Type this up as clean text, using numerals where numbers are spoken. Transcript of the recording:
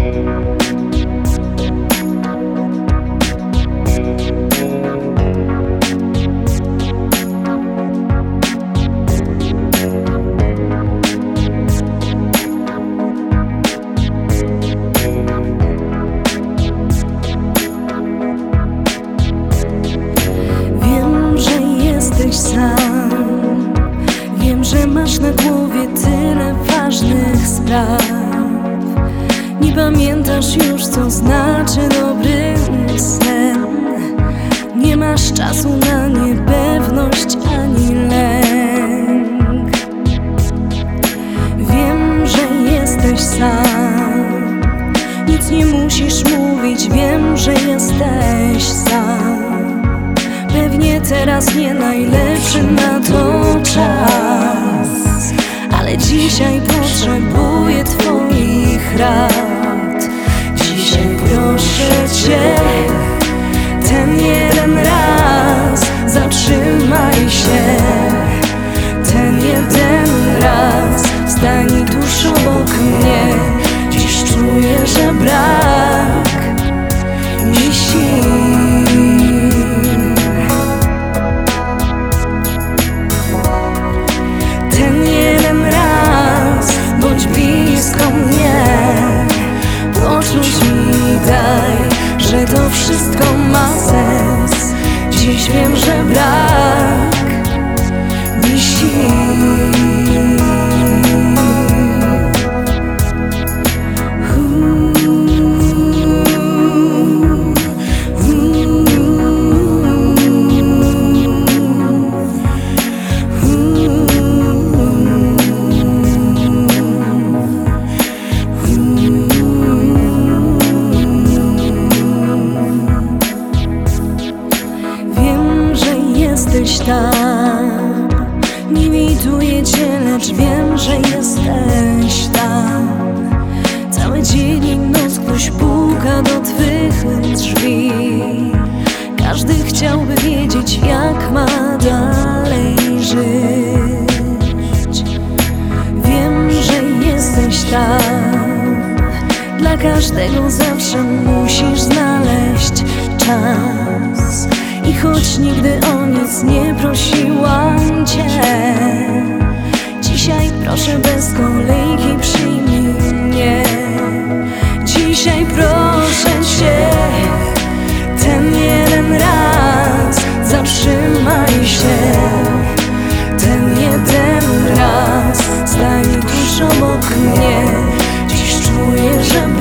Sam. Wiem, że masz na głowie tyle ważnych spraw. Nie pamiętasz już, co znaczy dobry sen. Nie masz czasu na niepewność ani lęk. Wiem, że jesteś sam. Nic nie musisz mówić, wiem, że jesteś sam. Pewnie teraz nie najlepszy na to czas, ale dzisiaj potrzebuję twoich rad. Dzisiaj proszę cię, ten jeden raz zatrzymaj się. Ten jeden raz stań tuż obok mnie. Dziś czuję, że brak mi sił. Poczuć mi daj, że to wszystko ma sens. Dziś wiem, że brak mi sił. Jesteś tam, nie widuję cię, lecz wiem, że jesteś tam. Cały dzień i noc ktoś puka do twych drzwi. Każdy chciałby wiedzieć, jak ma dalej żyć. Wiem, że jesteś tam. Dla każdego zawsze musisz znaleźć czas. I choć nigdy o nic nie prosiłam cię, dzisiaj proszę bez kolejki przyjmij mnie. Dzisiaj proszę cię, ten jeden raz zatrzymaj się. Ten jeden raz stań tuż obok mnie. Dziś czuję, że